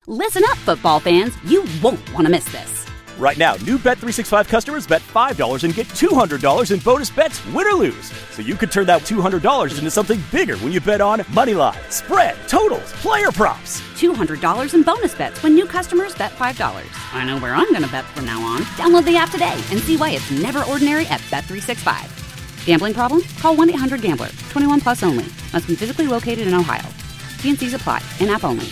Listen up, football fans. You won't want to miss this. Right now, new Bet365 customers bet $5 and get $200 in bonus bets, win or lose. So you could turn that $200 into something bigger when you bet on money line, spread, totals, player props. $200 in bonus bets when new customers bet $5. I know where I'm going to bet from now on. Download the app today and see why it's never ordinary at Bet365. Gambling problem? Call 1-800-GAMBLER. 21 plus only. Must be physically located in Ohio. T&Cs apply. In-app only.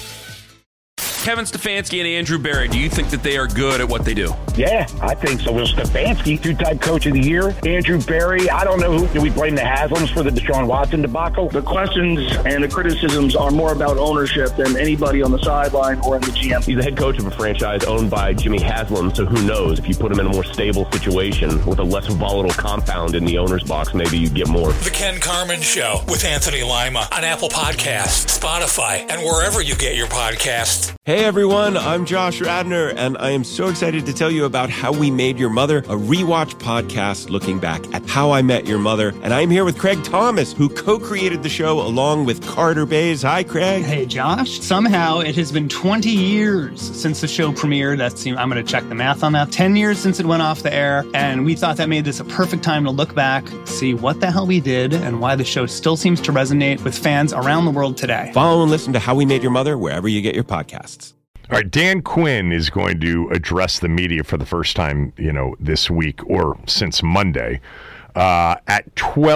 Kevin Stefanski and Andrew Berry, do you think that they are good at what they do? Yeah, I think so. Well, Stefanski, two-time coach of the year. Andrew Berry, I don't know who. Do we blame the Haslams for the Deshaun Watson debacle? The questions and the criticisms are more about ownership than anybody on the sideline or in the GM. He's the head coach of a franchise owned by Jimmy Haslam, so who knows? If you put him in a more stable situation with a less volatile compound in the owner's box, maybe you get more. The Ken Carman Show with Anthony Lima on Apple Podcasts, Spotify, and wherever you get your podcasts. Hey everyone, I'm Josh Radner, and I am so excited to tell you about How We Made Your Mother, a rewatch podcast looking back at How I Met Your Mother. And I'm here with Craig Thomas, who co-created the show along with Carter Bays. Hi, Craig. Hey, Josh. Somehow it has been 20 years since the show premiered. I'm going to check the math on that. 10 years since it went off the air, and we thought that made this a perfect time to look back, see what the hell we did, and why the show still seems to resonate with fans around the world today. Follow and listen to How We Made Your Mother wherever you get your podcasts. All right, Dan Quinn is going to address the media for the first time, this week or since Monday at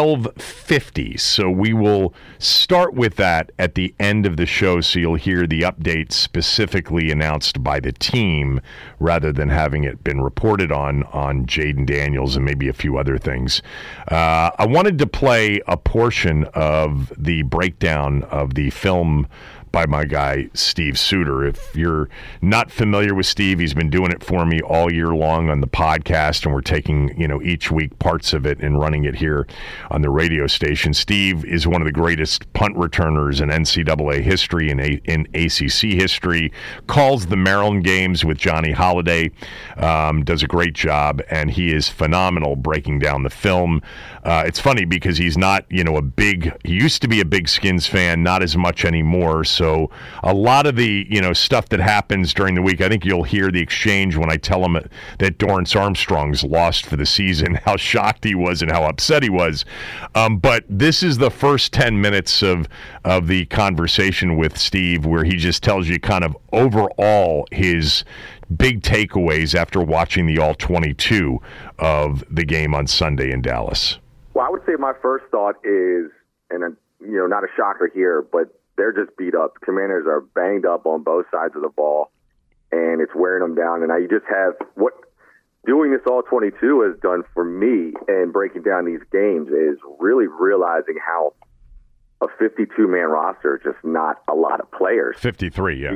12:50. So we will start with that at the end of the show, so you'll hear the update specifically announced by the team rather than having it been reported on Jaden Daniels and maybe a few other things. I wanted to play a portion of the breakdown of the film by my guy, Steve Suter. If you're not familiar with Steve, he's been doing it for me all year long on the podcast, and we're taking, each week parts of it and running it here on the radio station. Steve is one of the greatest punt returners in NCAA history and in ACC history, calls the Maryland games with Johnny Holiday, does a great job, and he is phenomenal breaking down the film. It's funny because he's not, he used to be a big Skins fan, not as much anymore. So a lot of the, stuff that happens during the week, I think you'll hear the exchange when I tell him that Dorrance Armstrong's lost for the season, how shocked he was and how upset he was. But this is the first 10 minutes of the conversation with Steve, where he just tells you kind of overall his big takeaways after watching the All-22 of the game on Sunday in Dallas. Well, I would say my first thought is, and not a shocker here, but they're just beat up. Commanders are banged up on both sides of the ball, and it's wearing them down. And now you just have what doing this All-22 has done for me and breaking down these games is really realizing how a 52-man roster, just not a lot of players. 53, yeah.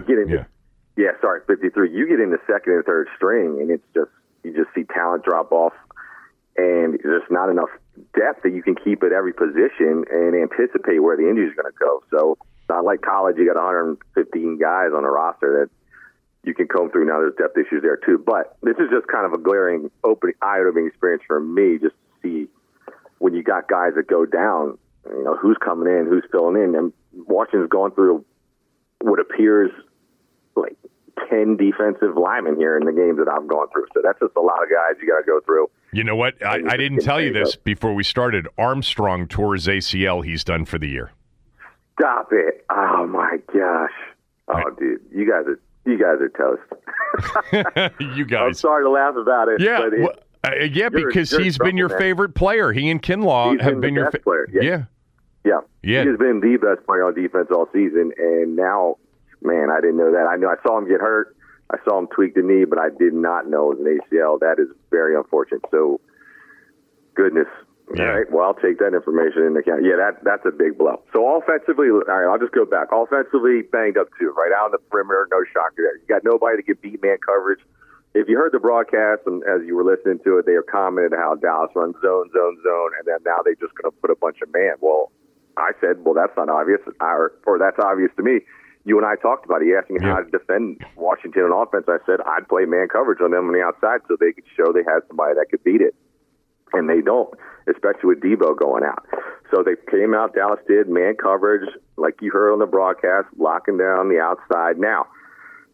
53. You get into second and third string, and you just see talent drop off, and there's not enough depth that you can keep at every position and anticipate where the injury is going to go. So it's not like college. You got 115 guys on a roster that you can comb through. Now there's depth issues there too, but this is just kind of a glaring, eye-opening experience for me, just to see when you got guys that go down, who's coming in, who's filling in. And Washington's going through what appears like 10 defensive linemen here in the games that I've gone through. So that's just a lot of guys you got to go through. You know what? I didn't tell you this before we started. Armstrong tore his ACL. He's done for the year. Stop it. Oh, my gosh. Oh, dude, you guys are toast. You guys. I'm sorry to laugh about it. Yeah, but because he's been your favorite player. He and Kinlaw have been your best player. Yeah. He has been the best player on defense all season, and now, man, I didn't know that. I saw him get hurt. I saw him tweak the knee, but I did not know it was an ACL. That is very unfortunate. So, goodness. Yeah. All right, well, I'll take that information into account. Yeah, that's a big blow. So offensively, all right, I'll just go back. Offensively, banged up too, right out on the perimeter, no shocker there. You got nobody to get beat man coverage. If you heard the broadcast and as you were listening to it, they have commented how Dallas runs zone, and then now they're just going to put a bunch of man. Well, I said, well, that's not obvious, or that's obvious to me. You and I talked about it. He asked me how to defend Washington on offense. I said I'd play man coverage on them on the outside so they could show they had somebody that could beat it. And they don't, especially with Debo going out. So they came out, Dallas did, man coverage, like you heard on the broadcast, locking down the outside. Now,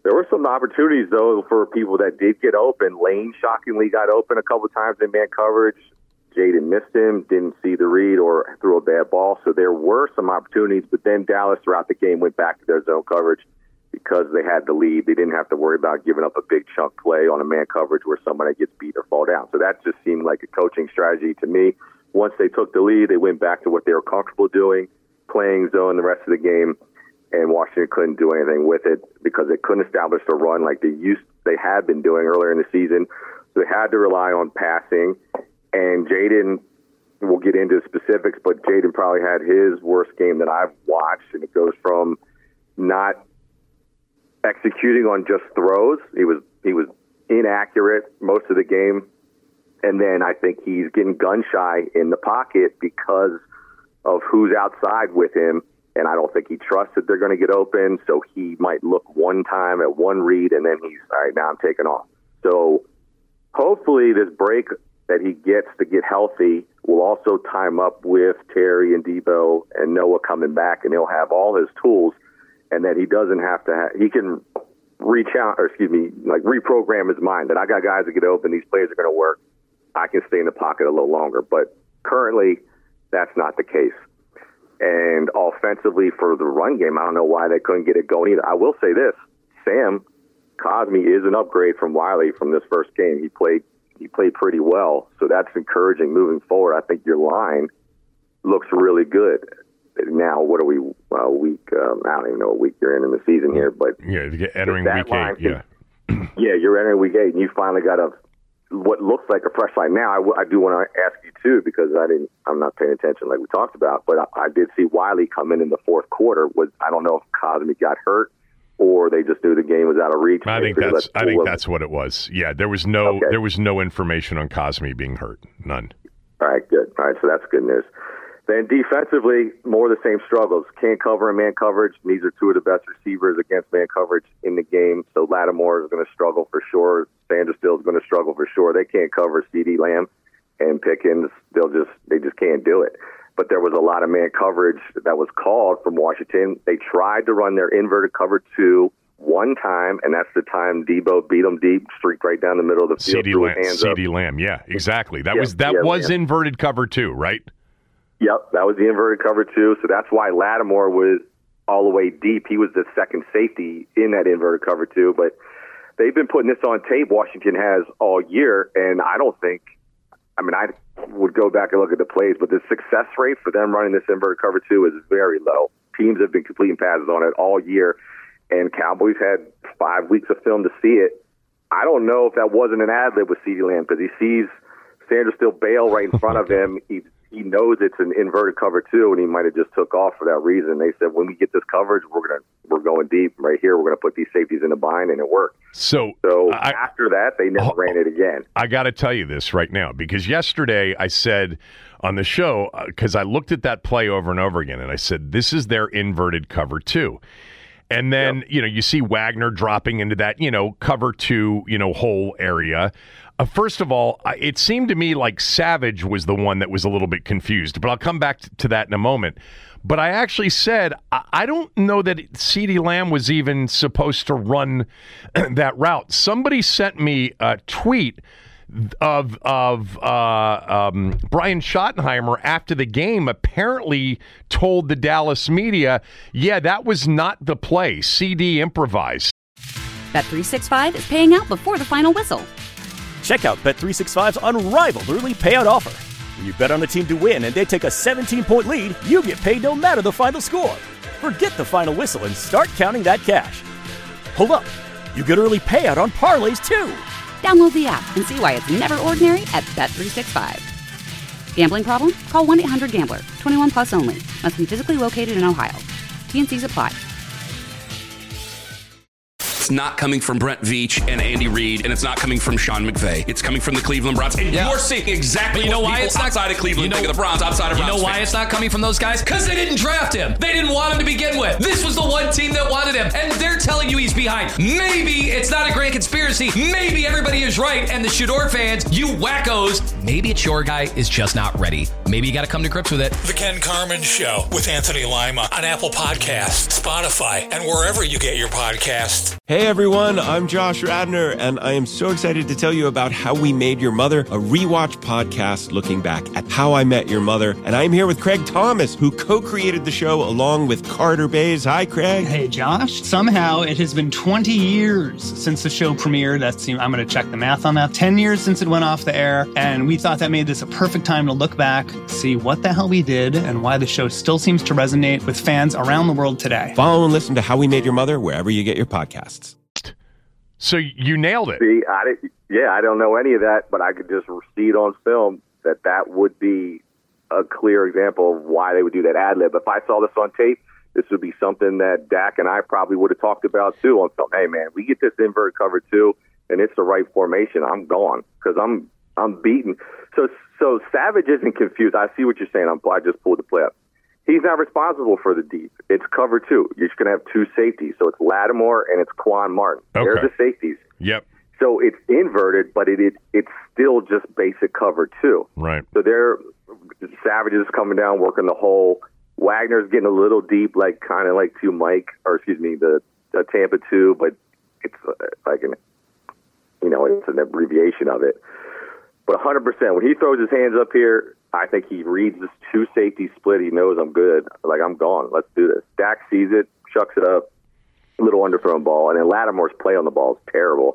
There were some opportunities, though, for people that did get open. Lane shockingly got open a couple of times in man coverage. Jaden missed him, didn't see the read, or threw a bad ball. So there were some opportunities, but then Dallas throughout the game went back to their zone coverage because they had the lead. They didn't have to worry about giving up a big chunk play on a man coverage where somebody gets beat or fall down. So that just seemed like a coaching strategy to me. Once they took the lead, they went back to what they were comfortable doing, playing zone the rest of the game, and Washington couldn't do anything with it because they couldn't establish a run like they had been doing earlier in the season. So they had to rely on passing. And Jaden, we'll get into specifics, but Jaden probably had his worst game that I've watched, and it goes from not executing on just throws. He was inaccurate most of the game, and then I think he's getting gun shy in the pocket because of who's outside with him, and I don't think he trusts that they're going to get open, so he might look one time at one read, and then he's, all right, now I'm taking off. So hopefully this break that he gets to get healthy will also time up with Terry and Debo and Noah coming back, and he'll have all his tools, and that he doesn't have to he can reprogram his mind that I got guys that get open, these plays are going to work, I can stay in the pocket a little longer. But currently that's not the case. And offensively for the run game, I don't know why they couldn't get it going either. I will say this, Sam Cosmi is an upgrade from Wiley from this first game. He played pretty well, so that's encouraging moving forward. I think your line looks really good. Now, what are we, week, I don't even know what week you're in the season here, but yeah, entering week 8, yeah. Yeah, you're entering week 8, and you finally got what looks like a fresh line. Now, I do want to ask you, too, because I'm not paying attention like we talked about, but I did see Wiley come in the fourth quarter. I don't know if Cosmi got hurt, or they just knew the game was out of reach. I think that's what it was. Yeah, there was no information on Cosmi being hurt. None. All right, good. All right, so that's good news. Then defensively, more of the same struggles. Can't cover in man coverage. These are two of the best receivers against man coverage in the game. So Lattimore is going to struggle for sure. Sanderstill is going to struggle for sure. They can't cover CeeDee Lamb and Pickens. They just can't do it. But there was a lot of man coverage that was called from Washington. They tried to run their inverted cover 2 one time, and that's the time Debo beat them deep, streaked right down the middle of the field. CeeDee Lamb, yeah, exactly. That was inverted cover 2, right? Yep, that was the inverted cover 2. So that's why Lattimore was all the way deep. He was the second safety in that inverted cover 2. But they've been putting this on tape, Washington has, all year, and I would go back and look at the plays, but the success rate for them running this inverted cover 2 is very low. Teams have been completing passes on it all year, and Cowboys had 5 weeks of film to see it. I don't know if that wasn't an ad-lib with CeeDee Lamb because he sees Sanderstill bail right in front of him. He knows it's an inverted cover 2, and he might have just took off for that reason. They said, when we get this coverage, we're going deep right here. We're going to put these safeties in a bind, and it worked. So after that, they never ran it again. I got to tell you this right now, because yesterday I said on the show, because I looked at that play over and over again, and I said, this is their inverted cover 2. And then, you see Wagner dropping into that, cover 2, whole area. First of all, it seemed to me like Savage was the one that was a little bit confused, but I'll come back to that in a moment. But I actually said, I don't know that CeeDee Lamb was even supposed to run that route. Somebody sent me a tweet of Brian Schottenheimer after the game apparently told the Dallas media, yeah, that was not the play. CD improvised. Bet365 is paying out before the final whistle. Check out Bet365's unrivaled early payout offer. When you bet on a team to win and they take a 17-point lead, you get paid no matter the final score. Forget the final whistle and start counting that cash. Hold up. You get early payout on parlays, too. Download the app and see why it's never ordinary at Bet365. Gambling problem? Call 1-800-GAMBLER. 21 plus only. Must be physically located in Ohio. T&Cs apply. It's not coming from Brent Veach and Andy Reid, and it's not coming from Sean McVay. It's coming from the Cleveland Browns. And you're seeing exactly what people outside of Cleveland think of the Browns, outside of Browns. You know why it's not coming from those guys? Because they didn't draft him. They didn't want him to begin with. This was the one team that wanted him, and they're telling you he's behind. Maybe it's not a grand conspiracy. Maybe everybody is right, and the Shador fans, you wackos, maybe it's your guy is just not ready. Maybe you got to come to grips with it. The Ken Carman Show with Anthony Lima on Apple Podcasts, Spotify, and wherever you get your podcasts. Hey everyone, I'm Josh Radnor, and I am so excited to tell you about How We Made Your Mother, a rewatch podcast looking back at How I Met Your Mother. And I'm here with Craig Thomas, who co-created the show along with Carter Bays. Hi, Craig. Hey, Josh. Somehow it has been 20 years since the show premiered. I'm going to check the math on that. 10 years since it went off the air, and we thought that made this a perfect time to look back, see what the hell we did, and why the show still seems to resonate with fans around the world today. Follow and listen to How We Made Your Mother wherever you get your podcasts. So you nailed it. See, I don't know any of that, but I could just see it on film that would be a clear example of why they would do that ad lib. If I saw this on tape, this would be something that Dak and I probably would have talked about too on film. Hey man, we get this invert cover too, and it's the right formation. I'm gone because I'm beaten. So Savage isn't confused. I see what you're saying. I just pulled the play up. He's not responsible for the deep. It's cover two. You're just going to have two safeties. So it's Lattimore and it's Quan Martin. Okay. They're the safeties. Yep. So it's inverted, but it's still just basic cover two. Right. So Savage is coming down, working the hole. Wagner's getting a little deep, kind of like the Tampa 2, but it's it's an abbreviation of it. But 100%, when he throws his hands up here, I think he reads this two safety split. He knows I'm good. I'm gone. Let's do this. Dak sees it, chucks it up, a little underthrown ball, and then Lattimore's play on the ball is terrible.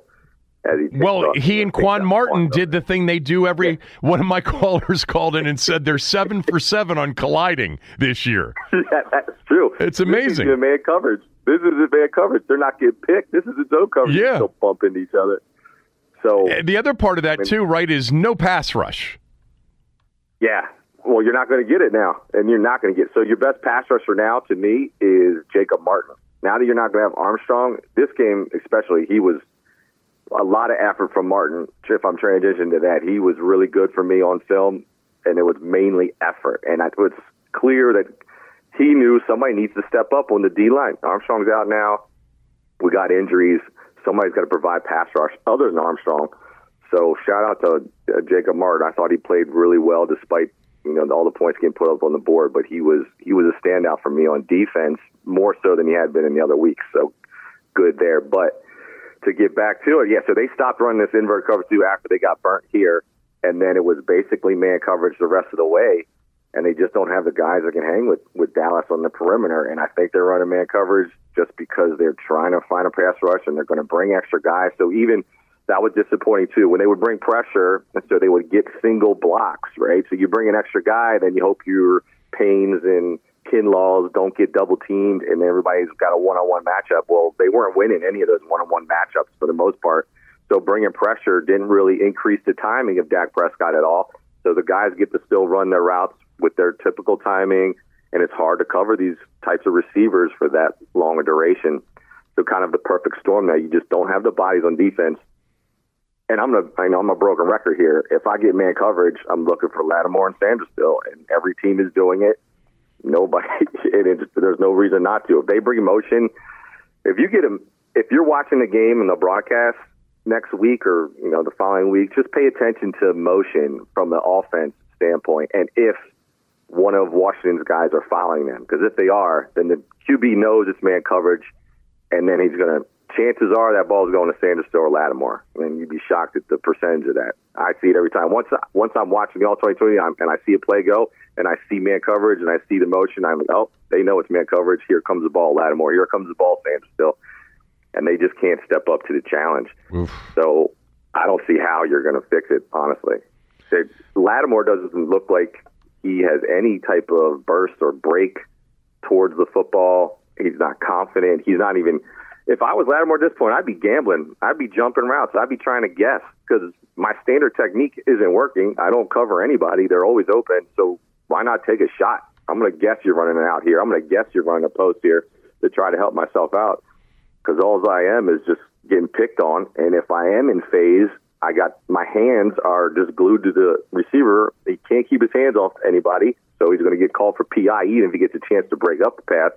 He and Quan Martin did the thing they do every. One of my callers called in and said they're 7 for 7 on colliding this year. Yeah, that's true. It's amazing. This is man coverage. They're not getting picked. This is a zone coverage. Yeah. They're still bumping each other. So the other part of that too, right, is no pass rush. Yeah. Well, you're not going to get it now, and you're not going to get. So your best pass rusher now, to me, is Jacob Martin. Now that you're not going to have Armstrong, this game especially, he was a lot of effort from Martin. If I'm transitioning to that, he was really good for me on film, and it was mainly effort. And it was clear that he knew somebody needs to step up on the D-line. Armstrong's out now. We got injuries. Somebody's got to provide pass rush other than Armstrong. So shout out to Jacob Martin. I thought he played really well despite all the points getting put up on the board. But he was a standout for me on defense, more so than he had been in the other weeks. So good there. But to get back to it, so they stopped running this invert coverage 2 after they got burnt here, and then it was basically man coverage the rest of the way. And they just don't have the guys that can hang with Dallas on the perimeter. And I think they're running man coverage just because they're trying to find a pass rush and they're going to bring extra guys. So even that was disappointing too. When they would bring pressure, and so they would get single blocks, right? So you bring an extra guy, then you hope your Paynes and Kinlaws don't get double teamed, and everybody's got a one-on-one matchup. Well, they weren't winning any of those one-on-one matchups for the most part. So bringing pressure didn't really increase the timing of Dak Prescott at all. So the guys get to still run their routes with their typical timing, and it's hard to cover these types of receivers for that long a duration. So kind of the perfect storm now. You just don't have the bodies on defense. And I'm a broken record here. If I get man coverage, I'm looking for Lattimore and Sanders still, and every team is doing it. Nobody, there's no reason not to. If they bring motion, if you're watching the game in the broadcast next week or the following week, just pay attention to motion from the offense standpoint, and if one of Washington's guys are following them, because if they are, then the QB knows it's man coverage, and then he's going to. Chances are that ball's going to Sanders or Lattimore, and you'd be shocked at the percentage of that. I see it every time. Once I'm watching the All-2020 and I see a play go, and I see man coverage, and I see the motion, I'm like, oh, they know it's man coverage. Here comes the ball, Lattimore. Here comes the ball, Sanders still. And they just can't step up to the challenge. Oof. So I don't see how you're going to fix it, honestly. Lattimore doesn't look like he has any type of burst or break towards the football. He's not confident. He's not even... If I was Lattimore at this point, I'd be gambling. I'd be jumping routes. I'd be trying to guess because my standard technique isn't working. I don't cover anybody. They're always open. So why not take a shot? I'm going to guess you're running it out here. I'm going to guess you're running a post here to try to help myself out because all I am is just getting picked on. And if I am in phase, my hands are just glued to the receiver. He can't keep his hands off anybody. So he's going to get called for PI even if he gets a chance to break up the pass.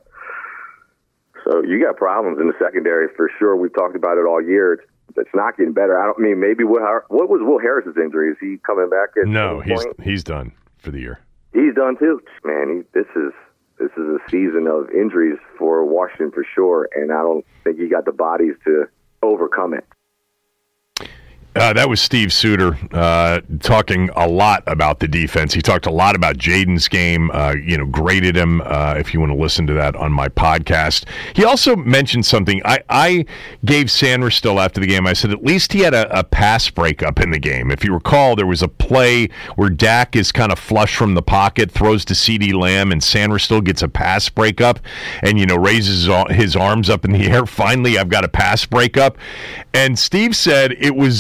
So you got problems in the secondary for sure. We've talked about it all year. It's not getting better. Maybe what was Will Harris's injury? Is he coming back? No, he's done for the year. He's done too. Man, this this is a season of injuries for Washington for sure, and I don't think you got the bodies to overcome it. That was Steve Suter talking a lot about the defense. He talked a lot about Jaden's game, graded him, if you want to listen to that on my podcast. He also mentioned something. I gave Sanderstill after the game, I said at least he had a pass breakup in the game. If you recall, there was a play where Dak is kind of flush from the pocket, throws to CeeDee Lamb, and Sanderstill gets a pass breakup and, raises his arms up in the air. Finally, I've got a pass breakup. And Steve said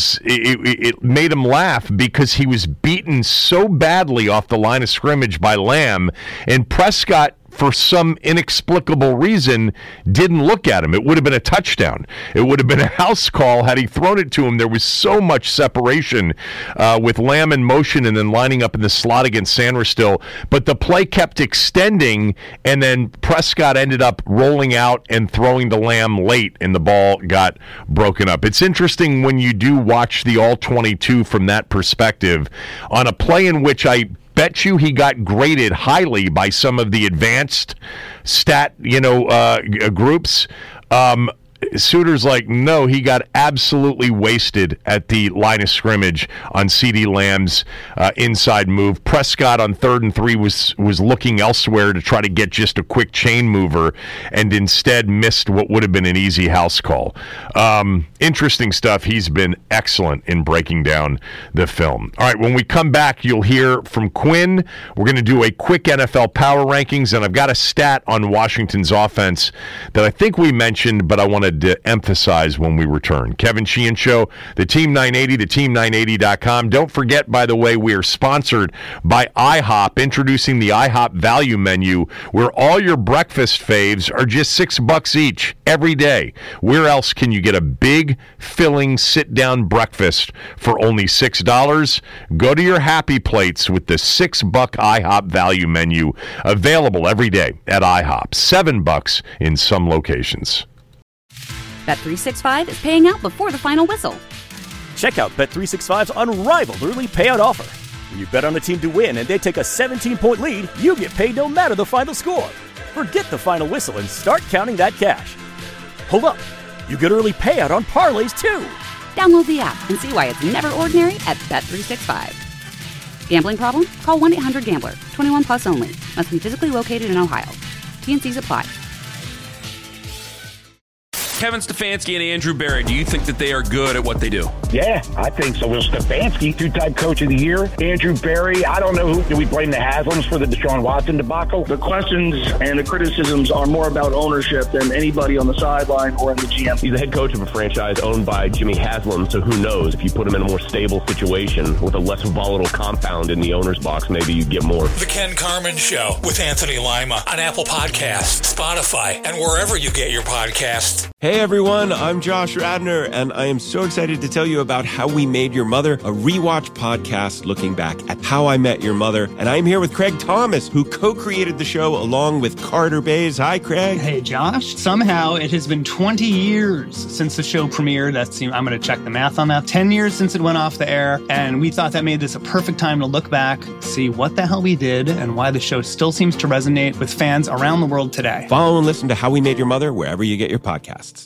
it made him laugh because he was beaten so badly off the line of scrimmage by Lamb, and Prescott, for some inexplicable reason, didn't look at him. It would have been a touchdown. It would have been a house call had he thrown it to him. There was so much separation with Lamb in motion and then lining up in the slot against Sanderstill. But the play kept extending, and then Prescott ended up rolling out and throwing to Lamb late, and the ball got broken up. It's interesting when you do watch the All-22 from that perspective on a play in which I bet you he got graded highly by some of the advanced stat, groups. Suter's like, no, he got absolutely wasted at the line of scrimmage on CeeDee Lamb's inside move. Prescott on 3rd and 3 was looking elsewhere to try to get just a quick chain mover and instead missed what would have been an easy house call. Interesting stuff. He's been excellent in breaking down the film. All right, when we come back, you'll hear from Quinn. We're going to do a quick NFL power rankings, and I've got a stat on Washington's offense that I think we mentioned, but I wanted to emphasize when we return. Kevin Sheehan Show, the Team 980, theteam980.com. Don't forget, by the way, we are sponsored by IHOP, introducing the IHOP value menu, where all your breakfast faves are just $6 each every day. Where else can you get a big, filling, sit-down breakfast for only $6? Go to your Happy Plates with the $6 IHOP value menu, available every day at IHOP. $7 in some locations. Bet365 is paying out before the final whistle. Check out Bet365's unrivaled early payout offer. When you bet on a team to win and they take a 17-point lead, you get paid no matter the final score. Forget the final whistle and start counting that cash. Hold up. You get early payout on parlays, too. Download the app and see why it's never ordinary at Bet365. Gambling problem? Call 1-800-GAMBLER. 21 plus only. Must be physically located in Ohio. T&Cs apply. Kevin Stefanski and Andrew Berry, do you think that they are good at what they do? Yeah, I think so. Will Stefanski, two-time coach of the year. Andrew Berry, I don't know who. Do we blame the Haslams for the Deshaun Watson debacle? The questions and the criticisms are more about ownership than anybody on the sideline or in the GM. He's the head coach of a franchise owned by Jimmy Haslam, so who knows? If you put him in a more stable situation with a less volatile compound in the owner's box, maybe you get more. The Ken Carman Show with Anthony Lima on Apple Podcasts, Spotify, and wherever you get your podcasts. Hey everyone, I'm Josh Radner, and I am so excited to tell you about How We Made Your Mother, a rewatch podcast looking back at How I Met Your Mother. And I'm here with Craig Thomas, who co-created the show along with Carter Bays. Hi, Craig. Hey, Josh. Somehow it has been 20 years since the show premiered. I'm going to check the math on that. 10 years since it went off the air, and we thought that made this a perfect time to look back, see what the hell we did, and why the show still seems to resonate with fans around the world today. Follow and listen to How We Made Your Mother wherever you get your podcasts.